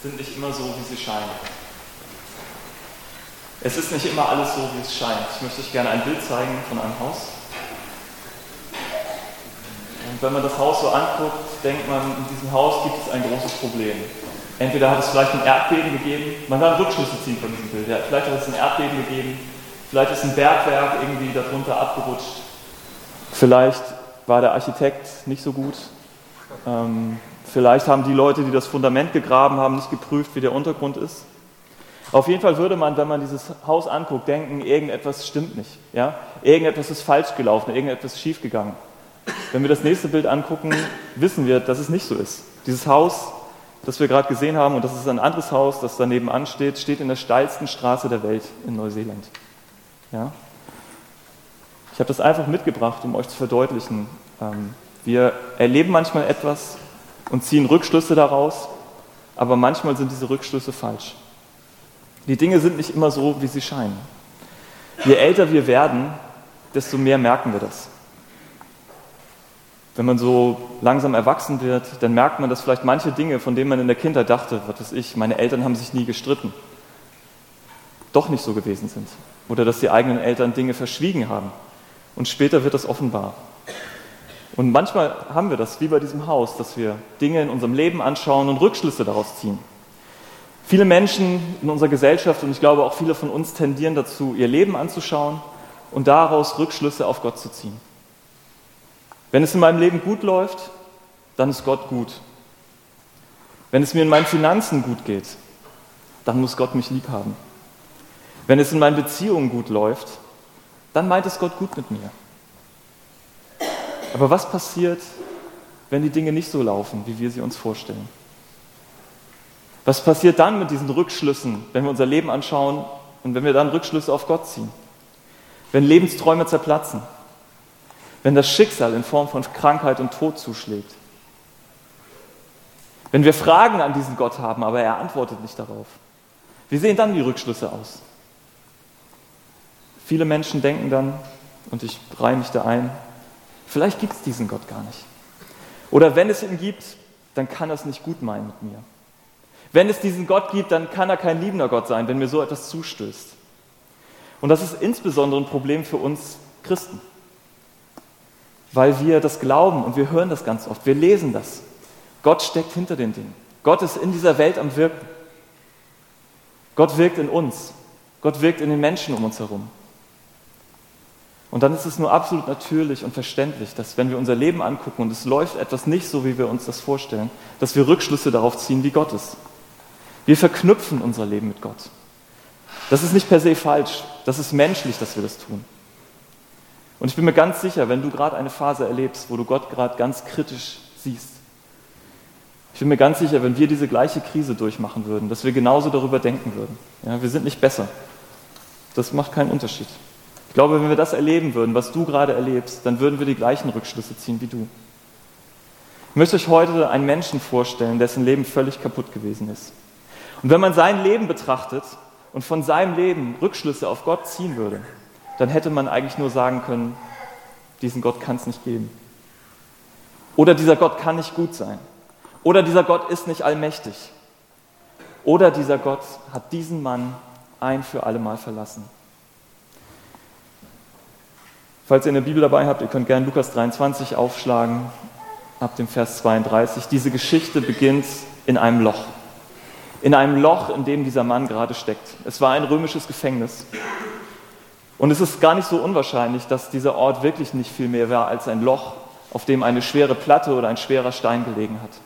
sind nicht immer so, wie sie scheinen. Es ist nicht immer alles so, wie es scheint. Ich möchte euch gerne ein Bild zeigen von einem Haus. Und wenn man das Haus so anguckt, denkt man, in diesem Haus gibt es ein großes Problem. Entweder hat es vielleicht ein Erdbeben gegeben, man kann Rückschlüsse ziehen von diesem Bild. Ja, vielleicht hat es ein Erdbeben gegeben, vielleicht ist ein Bergwerk irgendwie darunter abgerutscht. Vielleicht war der Architekt nicht so gut. Vielleicht haben die Leute, die das Fundament gegraben haben, nicht geprüft, wie der Untergrund ist. Auf jeden Fall würde man, wenn man dieses Haus anguckt, denken, irgendetwas stimmt nicht. Ja? Irgendetwas ist falsch gelaufen, irgendetwas ist schiefgegangen. Wenn wir das nächste Bild angucken, wissen wir, dass es nicht so ist. Dieses Haus, das wir gerade gesehen haben, und das ist ein anderes Haus, das daneben ansteht, steht in der steilsten Straße der Welt in Neuseeland. Ja? Ich habe das einfach mitgebracht, um euch zu verdeutlichen. Wir erleben manchmal etwas und ziehen Rückschlüsse daraus, aber manchmal sind diese Rückschlüsse falsch. Die Dinge sind nicht immer so, wie sie scheinen. Je älter wir werden, desto mehr merken wir das. Wenn man so langsam erwachsen wird, dann merkt man, dass vielleicht manche Dinge, von denen man in der Kindheit dachte, was weiß ich, meine Eltern haben sich nie gestritten, doch nicht so gewesen sind. Oder dass die eigenen Eltern Dinge verschwiegen haben. Und später wird das offenbar. Und manchmal haben wir das, wie bei diesem Haus, dass wir Dinge in unserem Leben anschauen und Rückschlüsse daraus ziehen. Viele Menschen in unserer Gesellschaft, und ich glaube auch viele von uns, tendieren dazu, ihr Leben anzuschauen und daraus Rückschlüsse auf Gott zu ziehen. Wenn es in meinem Leben gut läuft, dann ist Gott gut. Wenn es mir in meinen Finanzen gut geht, dann muss Gott mich lieb haben. Wenn es in meinen Beziehungen gut läuft, dann meint es Gott gut mit mir. Aber was passiert, wenn die Dinge nicht so laufen, wie wir sie uns vorstellen? Was passiert dann mit diesen Rückschlüssen, wenn wir unser Leben anschauen und wenn wir dann Rückschlüsse auf Gott ziehen? Wenn Lebensträume zerplatzen? Wenn das Schicksal in Form von Krankheit und Tod zuschlägt? Wenn wir Fragen an diesen Gott haben, aber er antwortet nicht darauf? Wie sehen dann die Rückschlüsse aus? Viele Menschen denken dann, und ich reihe mich da ein, vielleicht gibt es diesen Gott gar nicht. Oder wenn es ihn gibt, dann kann er es nicht gut meinen mit mir. Wenn es diesen Gott gibt, dann kann er kein liebender Gott sein, wenn mir so etwas zustößt. Und das ist insbesondere ein Problem für uns Christen, weil wir das glauben und wir hören das ganz oft, wir lesen das. Gott steckt hinter den Dingen. Gott ist in dieser Welt am Wirken. Gott wirkt in uns. Gott wirkt in den Menschen um uns herum. Und dann ist es nur absolut natürlich und verständlich, dass wenn wir unser Leben angucken und es läuft etwas nicht so, wie wir uns das vorstellen, dass wir Rückschlüsse darauf ziehen, wie Gott ist. Wir verknüpfen unser Leben mit Gott. Das ist nicht per se falsch, das ist menschlich, dass wir das tun. Und ich bin mir ganz sicher, wenn du gerade eine Phase erlebst, wo du Gott gerade ganz kritisch siehst, ich bin mir ganz sicher, wenn wir diese gleiche Krise durchmachen würden, dass wir genauso darüber denken würden. Ja, wir sind nicht besser. Das macht keinen Unterschied. Ich glaube, wenn wir das erleben würden, was du gerade erlebst, dann würden wir die gleichen Rückschlüsse ziehen wie du. Ich möchte euch heute einen Menschen vorstellen, dessen Leben völlig kaputt gewesen ist. Und wenn man sein Leben betrachtet und von seinem Leben Rückschlüsse auf Gott ziehen würde, dann hätte man eigentlich nur sagen können, diesen Gott kann es nicht geben. Oder dieser Gott kann nicht gut sein. Oder dieser Gott ist nicht allmächtig. Oder dieser Gott hat diesen Mann ein für alle Mal verlassen. Falls ihr eine Bibel dabei habt, ihr könnt gerne Lukas 23 aufschlagen, ab dem Vers 32. Diese Geschichte beginnt in einem Loch. In einem Loch, in dem dieser Mann gerade steckt. Es war ein römisches Gefängnis. Und es ist gar nicht so unwahrscheinlich, dass dieser Ort wirklich nicht viel mehr war als ein Loch, auf dem eine schwere Platte oder ein schwerer Stein gelegen hat.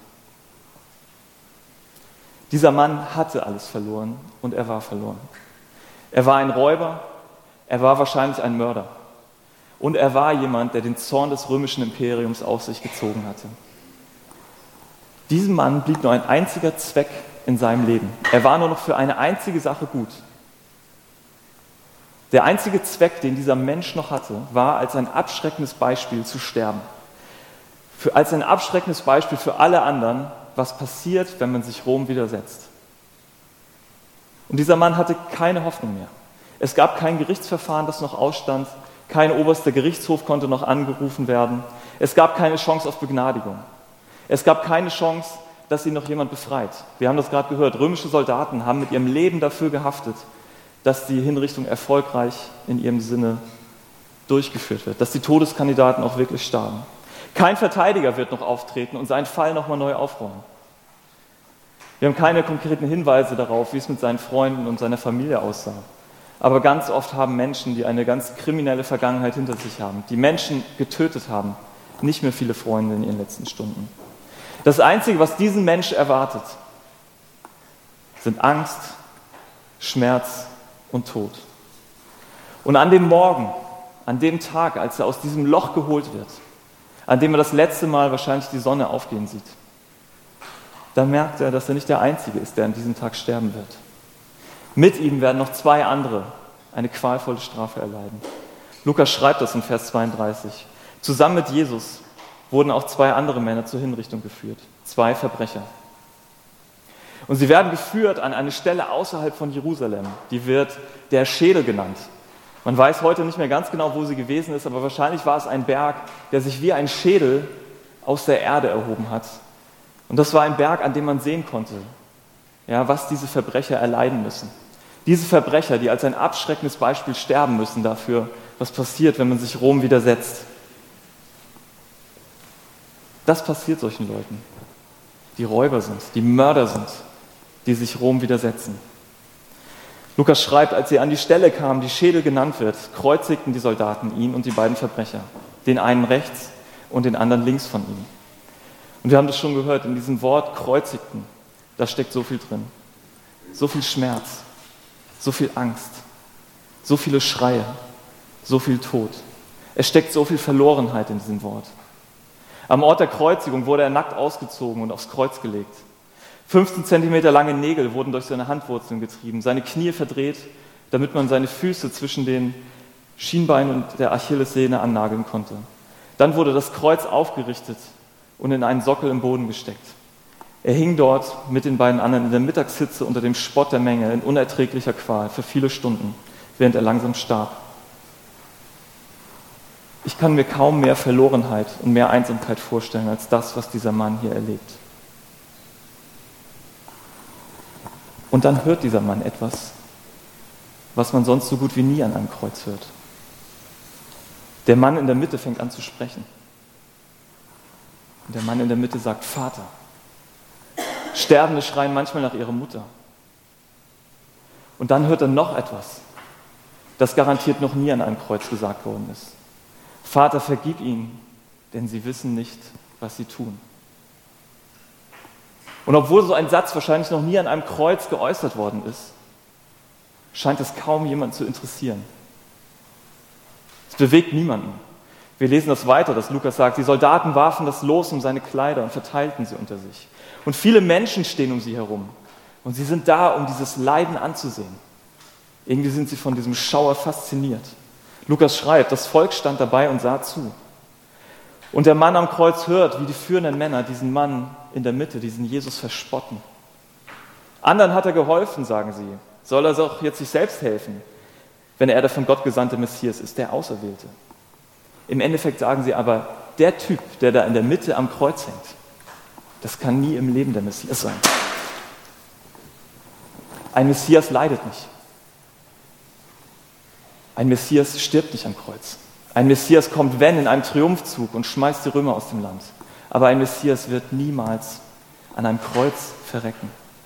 Dieser Mann hatte alles verloren und er war verloren. Er war ein Räuber, er war wahrscheinlich ein Mörder. Und er war jemand, der den Zorn des römischen Imperiums auf sich gezogen hatte. Diesem Mann blieb nur ein einziger Zweck in seinem Leben. Er war nur noch für eine einzige Sache gut. Der einzige Zweck, den dieser Mensch noch hatte, war als ein abschreckendes Beispiel zu sterben. Als ein abschreckendes Beispiel für alle anderen, was passiert, wenn man sich Rom widersetzt. Und dieser Mann hatte keine Hoffnung mehr. Es gab kein Gerichtsverfahren, das noch ausstand. Kein oberster Gerichtshof konnte noch angerufen werden. Es gab keine Chance auf Begnadigung. Es gab keine Chance, dass ihn noch jemand befreit. Wir haben das gerade gehört, römische Soldaten haben mit ihrem Leben dafür gehaftet, dass die Hinrichtung erfolgreich in ihrem Sinne durchgeführt wird, dass die Todeskandidaten auch wirklich starben. Kein Verteidiger wird noch auftreten und seinen Fall nochmal neu aufrollen. Wir haben keine konkreten Hinweise darauf, wie es mit seinen Freunden und seiner Familie aussah. Aber ganz oft haben Menschen, die eine ganz kriminelle Vergangenheit hinter sich haben, die Menschen getötet haben, nicht mehr viele Freunde in ihren letzten Stunden. Das Einzige, was diesen Mensch erwartet, sind Angst, Schmerz und Tod. Und an dem Morgen, an dem Tag, als er aus diesem Loch geholt wird, an dem er das letzte Mal wahrscheinlich die Sonne aufgehen sieht, da merkt er, dass er nicht der Einzige ist, der an diesem Tag sterben wird. Mit ihm werden noch 2 andere eine qualvolle Strafe erleiden. Lukas schreibt das in Vers 32. Zusammen mit Jesus wurden auch 2 andere Männer zur Hinrichtung geführt, 2 Verbrecher. Und sie werden geführt an eine Stelle außerhalb von Jerusalem, die wird der Schädel genannt. Man weiß heute nicht mehr ganz genau, wo sie gewesen ist, aber wahrscheinlich war es ein Berg, der sich wie ein Schädel aus der Erde erhoben hat. Und das war ein Berg, an dem man sehen konnte, ja, was diese Verbrecher erleiden müssen. Diese Verbrecher, die als ein abschreckendes Beispiel sterben müssen dafür, was passiert, wenn man sich Rom widersetzt. Das passiert solchen Leuten, die Räuber sind, die Mörder sind, die sich Rom widersetzen. Lukas schreibt, als sie an die Stelle kamen, die Schädel genannt wird, kreuzigten die Soldaten ihn und die beiden Verbrecher, den einen rechts und den anderen links von ihm. Und wir haben das schon gehört, in diesem Wort kreuzigten, da steckt so viel drin. So viel Schmerz, so viel Angst, so viele Schreie, so viel Tod. Es steckt so viel Verlorenheit in diesem Wort. Am Ort der Kreuzigung wurde er nackt ausgezogen und aufs Kreuz gelegt. 15 Zentimeter lange Nägel wurden durch seine Handwurzeln getrieben, seine Knie verdreht, damit man seine Füße zwischen den Schienbeinen und der Achillessehne annageln konnte. Dann wurde das Kreuz aufgerichtet und in einen Sockel im Boden gesteckt. Er hing dort mit den beiden anderen in der Mittagshitze unter dem Spott der Menge in unerträglicher Qual für viele Stunden, während er langsam starb. Ich kann mir kaum mehr Verlorenheit und mehr Einsamkeit vorstellen als das, was dieser Mann hier erlebt. Und dann hört dieser Mann etwas, was man sonst so gut wie nie an einem Kreuz hört. Der Mann in der Mitte fängt an zu sprechen. Und der Mann in der Mitte sagt: Vater. Sterbende schreien manchmal nach ihrer Mutter. Und dann hört er noch etwas, das garantiert noch nie an einem Kreuz gesagt worden ist. Vater, vergib ihnen, denn sie wissen nicht, was sie tun. Und obwohl so ein Satz wahrscheinlich noch nie an einem Kreuz geäußert worden ist, scheint es kaum jemanden zu interessieren. Es bewegt niemanden. Wir lesen das weiter, dass Lukas sagt, die Soldaten warfen das Los um seine Kleider und verteilten sie unter sich. Und viele Menschen stehen um sie herum. Und sie sind da, um dieses Leiden anzusehen. Irgendwie sind sie von diesem Schauer fasziniert. Lukas schreibt, das Volk stand dabei und sah zu. Und der Mann am Kreuz hört, wie die führenden Männer diesen Mann in der Mitte, diesen Jesus verspotten. Anderen hat er geholfen, sagen sie. Soll er doch jetzt sich selbst helfen, wenn er der von Gott gesandte Messias ist, der Auserwählte. Im Endeffekt sagen sie aber, der Typ, der da in der Mitte am Kreuz hängt, das kann nie im Leben der Messias sein. Ein Messias leidet nicht. Ein Messias stirbt nicht am Kreuz. Ein Messias kommt, wenn, in einem Triumphzug und schmeißt die Römer aus dem Land. Aber ein Messias wird niemals an einem Kreuz verrecken.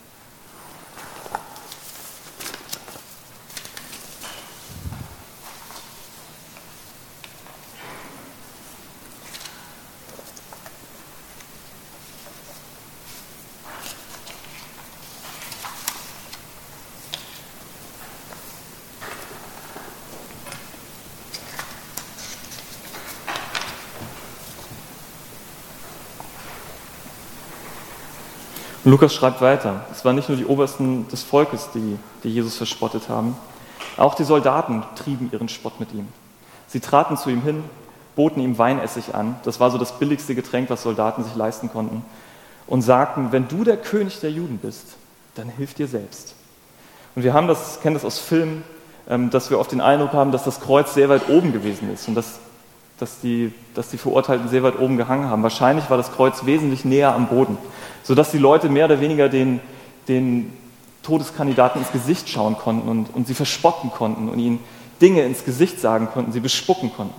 Und Lukas schreibt weiter, es waren nicht nur die Obersten des Volkes, die Jesus verspottet haben, auch die Soldaten trieben ihren Spott mit ihm. Sie traten zu ihm hin, boten ihm Weinessig an, das war so das billigste Getränk, was Soldaten sich leisten konnten, und sagten, wenn du der König der Juden bist, dann hilf dir selbst. Und wir kennen das aus Filmen, dass wir oft den Eindruck haben, dass das Kreuz sehr weit oben gewesen ist und dass dass die Verurteilten sehr weit oben gehangen haben. Wahrscheinlich war das Kreuz wesentlich näher am Boden, sodass die Leute mehr oder weniger den Todeskandidaten ins Gesicht schauen konnten und sie verspotten konnten und ihnen Dinge ins Gesicht sagen konnten, sie bespucken konnten.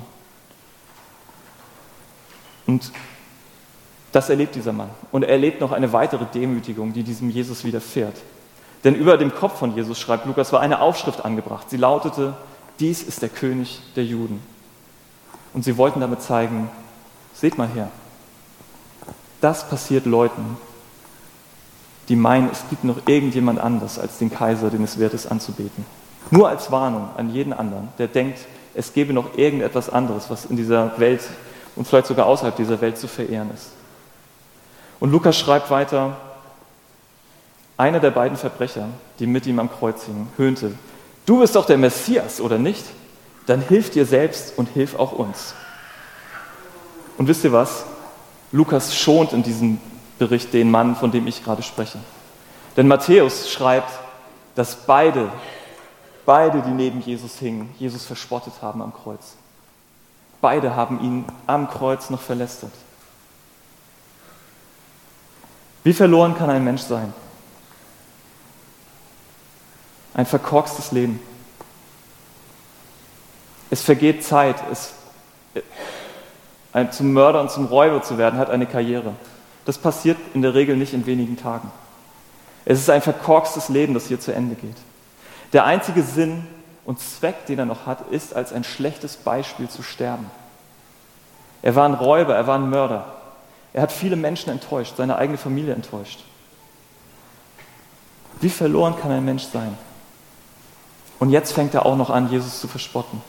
Und das erlebt dieser Mann. Und er erlebt noch eine weitere Demütigung, die diesem Jesus widerfährt. Denn über dem Kopf von Jesus, schreibt Lukas, war eine Aufschrift angebracht. Sie lautete: Dies ist der König der Juden. Und sie wollten damit zeigen, seht mal her, das passiert Leuten, die meinen, es gibt noch irgendjemand anders als den Kaiser, den es wert ist anzubeten. Nur als Warnung an jeden anderen, der denkt, es gäbe noch irgendetwas anderes, was in dieser Welt und vielleicht sogar außerhalb dieser Welt zu verehren ist. Und Lukas schreibt weiter: Einer der beiden Verbrecher, die mit ihm am Kreuz hingen, höhnte: Du bist doch der Messias, oder nicht? Dann hilf dir selbst und hilf auch uns. Und wisst ihr was? Lukas schont in diesem Bericht den Mann, von dem ich gerade spreche. Denn Matthäus schreibt, dass beide, die neben Jesus hingen, Jesus verspottet haben am Kreuz. Beide haben ihn am Kreuz noch verlästert. Wie verloren kann ein Mensch sein? Ein verkorkstes Leben. Es vergeht Zeit. Zum Mörder und zum Räuber zu werden, hat eine Karriere. Das passiert in der Regel nicht in wenigen Tagen. Es ist ein verkorkstes Leben, das hier zu Ende geht. Der einzige Sinn und Zweck, den er noch hat, ist, als ein schlechtes Beispiel zu sterben. Er war ein Räuber, er war ein Mörder. Er hat viele Menschen enttäuscht, seine eigene Familie enttäuscht. Wie verloren kann ein Mensch sein? Und jetzt fängt er auch noch an, Jesus zu verspotten.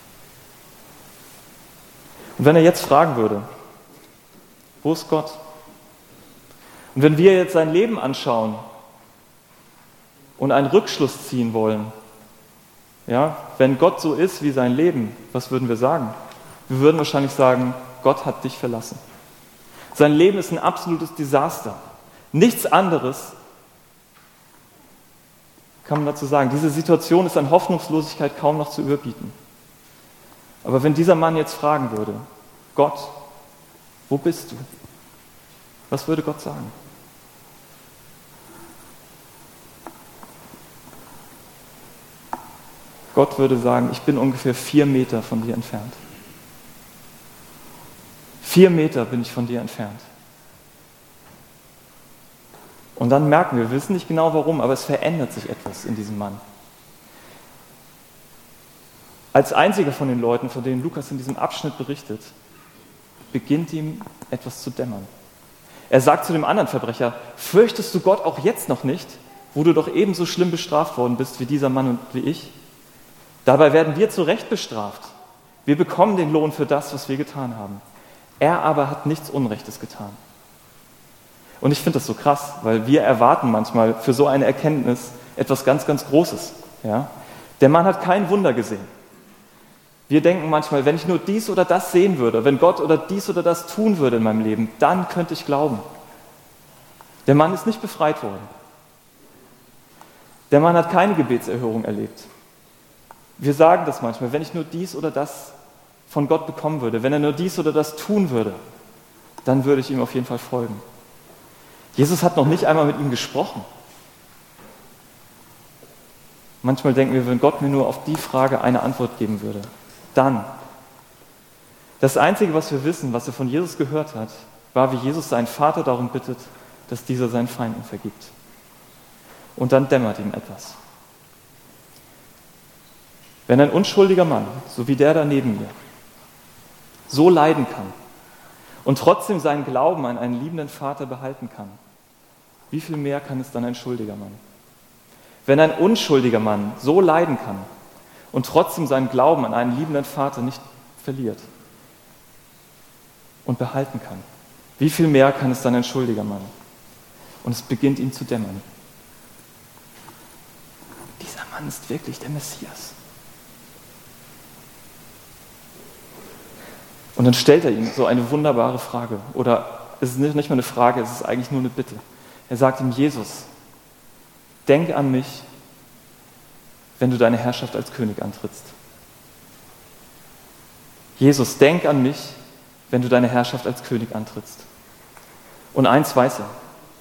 Und wenn er jetzt fragen würde, wo ist Gott? Und wenn wir jetzt sein Leben anschauen und einen Rückschluss ziehen wollen, ja, wenn Gott so ist wie sein Leben, was würden wir sagen? Wir würden wahrscheinlich sagen, Gott hat dich verlassen. Sein Leben ist ein absolutes Desaster. Nichts anderes kann man dazu sagen. Diese Situation ist an Hoffnungslosigkeit kaum noch zu überbieten. Aber wenn dieser Mann jetzt fragen würde, Gott, wo bist du? Was würde Gott sagen? Gott würde sagen, ich bin ungefähr 4 Meter von dir entfernt. 4 Meter bin ich von dir entfernt. Und dann merken wir wissen nicht genau warum, aber es verändert sich etwas in diesem Mann. Als einziger von den Leuten, von denen Lukas in diesem Abschnitt berichtet, beginnt ihm etwas zu dämmern. Er sagt zu dem anderen Verbrecher: Fürchtest du Gott auch jetzt noch nicht, wo du doch ebenso schlimm bestraft worden bist wie dieser Mann und wie ich? Dabei werden wir zu Recht bestraft. Wir bekommen den Lohn für das, was wir getan haben. Er aber hat nichts Unrechtes getan. Und ich finde das so krass, weil wir erwarten manchmal für so eine Erkenntnis etwas ganz, ganz Großes. Ja? Der Mann hat kein Wunder gesehen. Wir denken manchmal, wenn ich nur dies oder das sehen würde, wenn Gott oder dies oder das tun würde in meinem Leben, dann könnte ich glauben. Der Mann ist nicht befreit worden. Der Mann hat keine Gebetserhörung erlebt. Wir sagen das manchmal, wenn ich nur dies oder das von Gott bekommen würde, wenn er nur dies oder das tun würde, dann würde ich ihm auf jeden Fall folgen. Jesus hat noch nicht einmal mit ihm gesprochen. Manchmal denken wir, wenn Gott mir nur auf die Frage eine Antwort geben würde, dann. Das Einzige, was wir wissen, was er von Jesus gehört hat, war, wie Jesus seinen Vater darum bittet, dass dieser seinen Feinden vergibt. Und dann dämmert ihm etwas. Wenn ein unschuldiger Mann, so wie der da neben mir, so leiden kann und trotzdem seinen Glauben an einen liebenden Vater behalten kann, wie viel mehr kann es dann ein schuldiger Mann? Wenn ein unschuldiger Mann so leiden kann und trotzdem seinen Glauben an einen liebenden Vater nicht verliert und behalten kann, wie viel mehr kann es dann ein schuldiger Mann? Und es beginnt ihm zu dämmern. Dieser Mann ist wirklich der Messias. Und dann stellt er ihm so eine wunderbare Frage. Oder es ist nicht mal eine Frage, es ist eigentlich nur eine Bitte. Er sagt ihm: Jesus, denk an mich, wenn du deine Herrschaft als König antrittst. Jesus, denk an mich, wenn du deine Herrschaft als König antrittst. Und eins weiß er.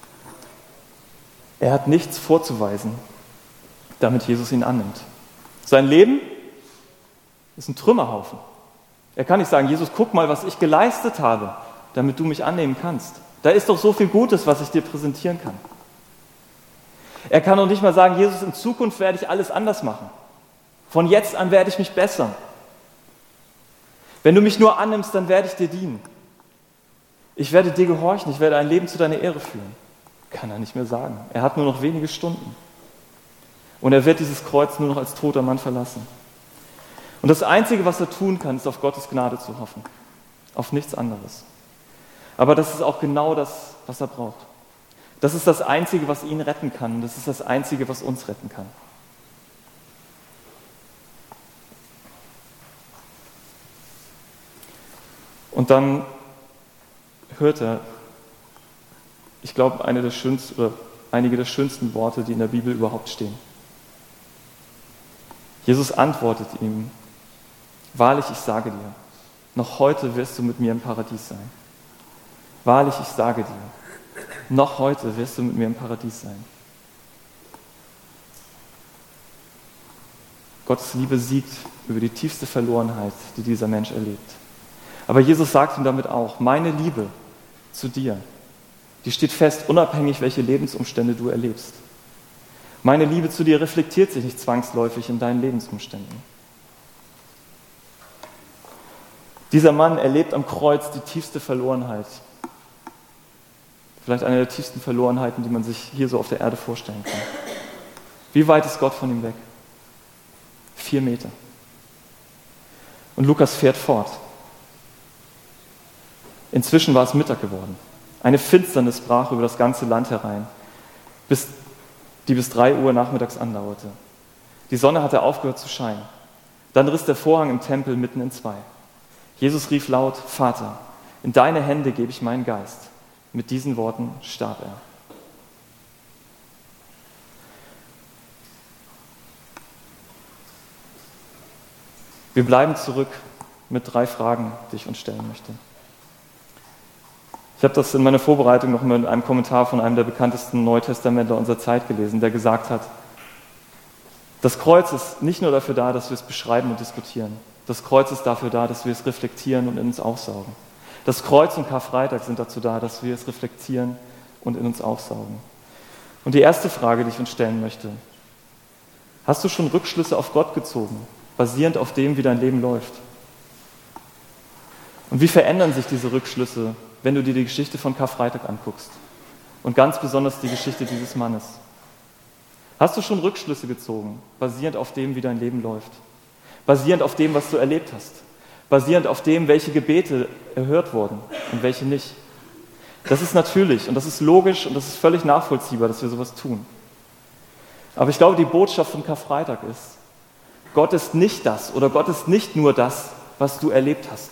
Er hat nichts vorzuweisen, damit Jesus ihn annimmt. Sein Leben ist ein Trümmerhaufen. Er kann nicht sagen, Jesus, guck mal, was ich geleistet habe, damit du mich annehmen kannst. Da ist doch so viel Gutes, was ich dir präsentieren kann. Er kann doch nicht mal sagen, Jesus, in Zukunft werde ich alles anders machen. Von jetzt an werde ich mich bessern. Wenn du mich nur annimmst, dann werde ich dir dienen. Ich werde dir gehorchen, ich werde ein Leben zu deiner Ehre führen. Kann er nicht mehr sagen. Er hat nur noch wenige Stunden. Und er wird dieses Kreuz nur noch als toter Mann verlassen. Und das Einzige, was er tun kann, ist auf Gottes Gnade zu hoffen. Auf nichts anderes. Aber das ist auch genau das, was er braucht. Das ist das Einzige, was ihn retten kann. Das ist das Einzige, was uns retten kann. Und dann hört er, ich glaube, einige der schönsten Worte, die in der Bibel überhaupt stehen. Jesus antwortet ihm, wahrlich, ich sage dir, noch heute wirst du mit mir im Paradies sein. Wahrlich, ich sage dir, noch heute wirst du mit mir im Paradies sein. Gottes Liebe siegt über die tiefste Verlorenheit, die dieser Mensch erlebt. Aber Jesus sagt ihm damit auch, meine Liebe zu dir, die steht fest, unabhängig, welche Lebensumstände du erlebst. Meine Liebe zu dir reflektiert sich nicht zwangsläufig in deinen Lebensumständen. Dieser Mann erlebt am Kreuz die tiefste Verlorenheit. Vielleicht eine der tiefsten Verlorenheiten, die man sich hier so auf der Erde vorstellen kann. Wie weit ist Gott von ihm weg? 4 Meter. Und Lukas fährt fort. Inzwischen war es Mittag geworden. Eine Finsternis brach über das ganze Land herein, die bis 3 Uhr nachmittags andauerte. Die Sonne hatte aufgehört zu scheinen. Dann riss der Vorhang im Tempel mitten in 2. Jesus rief laut, Vater, in deine Hände gebe ich meinen Geist. Mit diesen Worten starb er. Wir bleiben zurück mit 3 Fragen, die ich uns stellen möchte. Ich habe das in meiner Vorbereitung noch mal in einem Kommentar von einem der bekanntesten Neutestamentler unserer Zeit gelesen, der gesagt hat, das Kreuz ist nicht nur dafür da, dass wir es beschreiben und diskutieren. Das Kreuz ist dafür da, dass wir es reflektieren und in uns aufsaugen. Das Kreuz und Karfreitag sind dazu da, dass wir es reflektieren und in uns aufsaugen. Und die erste Frage, die ich uns stellen möchte, hast du schon Rückschlüsse auf Gott gezogen, basierend auf dem, wie dein Leben läuft? Und wie verändern sich diese Rückschlüsse, wenn du dir die Geschichte von Karfreitag anguckst? Und ganz besonders die Geschichte dieses Mannes. Hast du schon Rückschlüsse gezogen, basierend auf dem, wie dein Leben läuft? Basierend auf dem, was du erlebt hast? Basierend auf dem, welche Gebete erhört wurden und welche nicht? Das ist natürlich und das ist logisch und das ist völlig nachvollziehbar, dass wir sowas tun. Aber ich glaube, die Botschaft von Karfreitag ist, Gott ist nicht das oder Gott ist nicht nur das, was du erlebt hast.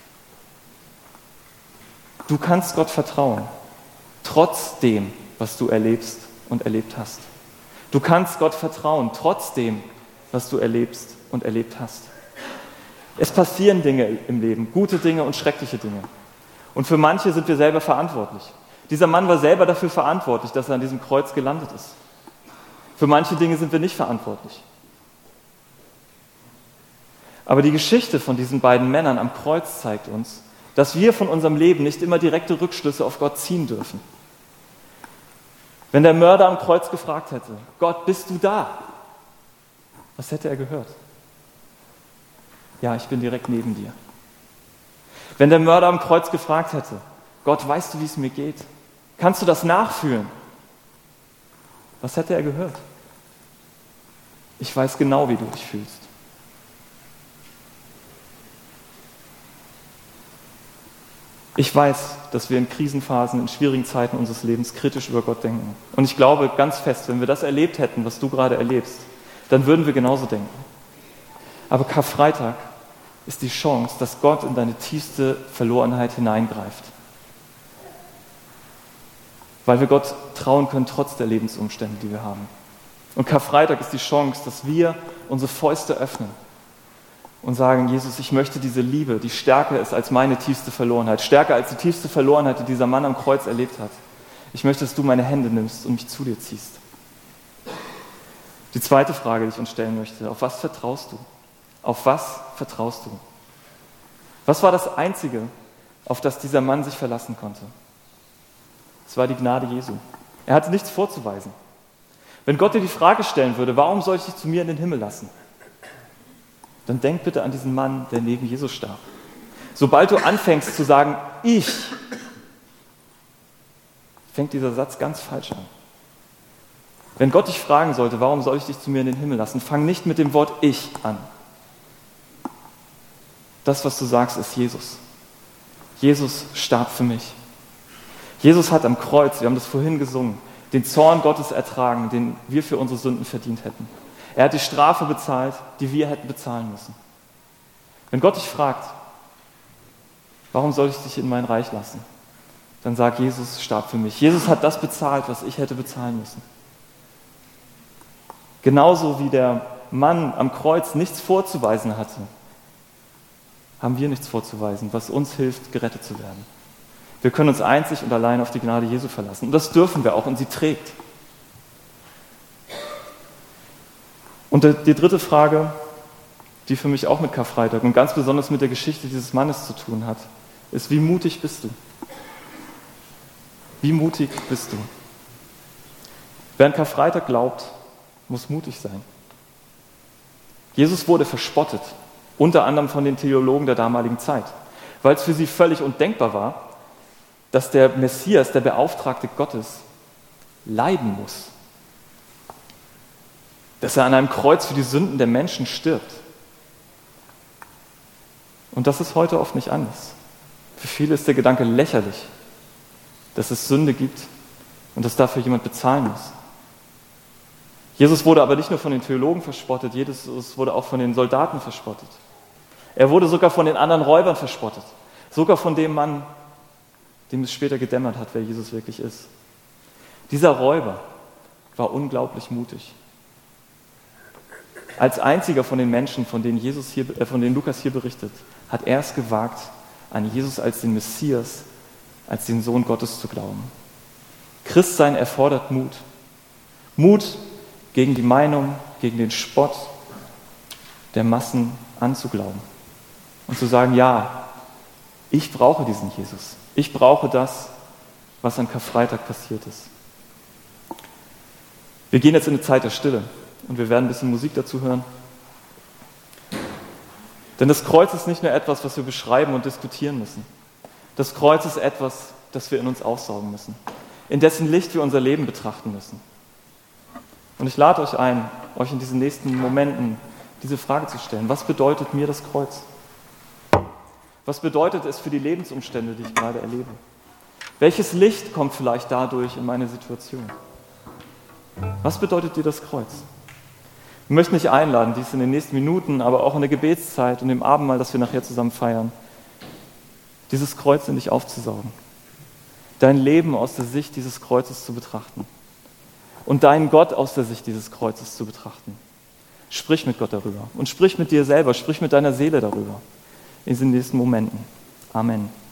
Du kannst Gott vertrauen, trotz dem, was du erlebst und erlebt hast. Du kannst Gott vertrauen, trotz dem, was du erlebst und erlebt hast. Es passieren Dinge im Leben, gute Dinge und schreckliche Dinge. Und für manche sind wir selber verantwortlich. Dieser Mann war selber dafür verantwortlich, dass er an diesem Kreuz gelandet ist. Für manche Dinge sind wir nicht verantwortlich. Aber die Geschichte von diesen beiden Männern am Kreuz zeigt uns, dass wir von unserem Leben nicht immer direkte Rückschlüsse auf Gott ziehen dürfen. Wenn der Mörder am Kreuz gefragt hätte, Gott, bist du da? Was hätte er gehört? Ja, ich bin direkt neben dir. Wenn der Mörder am Kreuz gefragt hätte, Gott, weißt du, wie es mir geht? Kannst du das nachfühlen? Was hätte er gehört? Ich weiß genau, wie du dich fühlst. Ich weiß, dass wir in Krisenphasen, in schwierigen Zeiten unseres Lebens kritisch über Gott denken. Und ich glaube ganz fest, wenn wir das erlebt hätten, was du gerade erlebst, dann würden wir genauso denken. Aber Karfreitag ist die Chance, dass Gott in deine tiefste Verlorenheit hineingreift. Weil wir Gott trauen können, trotz der Lebensumstände, die wir haben. Und Karfreitag ist die Chance, dass wir unsere Fäuste öffnen und sagen, Jesus, ich möchte diese Liebe, die stärker ist als meine tiefste Verlorenheit, stärker als die tiefste Verlorenheit, die dieser Mann am Kreuz erlebt hat. Ich möchte, dass du meine Hände nimmst und mich zu dir ziehst. Die zweite Frage, die ich uns stellen möchte, auf was vertraust du? Auf was vertraust du? Was war das Einzige, auf das dieser Mann sich verlassen konnte? Es war die Gnade Jesu. Er hatte nichts vorzuweisen. Wenn Gott dir die Frage stellen würde, warum soll ich dich zu mir in den Himmel lassen? Dann denk bitte an diesen Mann, der neben Jesus starb. Sobald du anfängst zu sagen, ich, fängt dieser Satz ganz falsch an. Wenn Gott dich fragen sollte, warum soll ich dich zu mir in den Himmel lassen, fang nicht mit dem Wort ich an. Das, was du sagst, ist Jesus. Jesus starb für mich. Jesus hat am Kreuz, wir haben das vorhin gesungen, den Zorn Gottes ertragen, den wir für unsere Sünden verdient hätten. Er hat die Strafe bezahlt, die wir hätten bezahlen müssen. Wenn Gott dich fragt, warum soll ich dich in mein Reich lassen, dann sag, Jesus starb für mich. Jesus hat das bezahlt, was ich hätte bezahlen müssen. Genauso wie der Mann am Kreuz nichts vorzuweisen hatte, haben wir nichts vorzuweisen, was uns hilft, gerettet zu werden. Wir können uns einzig und allein auf die Gnade Jesu verlassen. Und das dürfen wir auch, und sie trägt. Und die dritte Frage, die für mich auch mit Karfreitag und ganz besonders mit der Geschichte dieses Mannes zu tun hat, ist, wie mutig bist du? Wie mutig bist du? Wer an Karfreitag glaubt, muss mutig sein. Jesus wurde verspottet, unter anderem von den Theologen der damaligen Zeit, weil es für sie völlig undenkbar war, dass der Messias, der Beauftragte Gottes, leiden muss. Dass er an einem Kreuz für die Sünden der Menschen stirbt. Und das ist heute oft nicht anders. Für viele ist der Gedanke lächerlich, dass es Sünde gibt und dass dafür jemand bezahlen muss. Jesus wurde aber nicht nur von den Theologen verspottet, Jesus wurde auch von den Soldaten verspottet. Er wurde sogar von den anderen Räubern verspottet. Sogar von dem Mann, dem es später gedämmert hat, wer Jesus wirklich ist. Dieser Räuber war unglaublich mutig. Als einziger von den Menschen, von denen Lukas hier berichtet, hat er es gewagt, an Jesus als den Messias, als den Sohn Gottes zu glauben. Christsein erfordert Mut. Mut, gegen die Meinung, gegen den Spott der Massen anzuglauben. Und zu sagen, ja, ich brauche diesen Jesus. Ich brauche das, was an Karfreitag passiert ist. Wir gehen jetzt in eine Zeit der Stille und wir werden ein bisschen Musik dazu hören. Denn das Kreuz ist nicht nur etwas, was wir beschreiben und diskutieren müssen. Das Kreuz ist etwas, das wir in uns aufsaugen müssen, in dessen Licht wir unser Leben betrachten müssen. Und ich lade euch ein, euch in diesen nächsten Momenten diese Frage zu stellen. Was bedeutet mir das Kreuz? Was bedeutet es für die Lebensumstände, die ich gerade erlebe? Welches Licht kommt vielleicht dadurch in meine Situation? Was bedeutet dir das Kreuz? Ich möchte dich einladen, dies in den nächsten Minuten, aber auch in der Gebetszeit und dem Abendmahl, das wir nachher zusammen feiern, dieses Kreuz in dich aufzusaugen. Dein Leben aus der Sicht dieses Kreuzes zu betrachten. Und deinen Gott aus der Sicht dieses Kreuzes zu betrachten. Sprich mit Gott darüber und sprich mit dir selber, sprich mit deiner Seele darüber in diesen nächsten Momenten. Amen.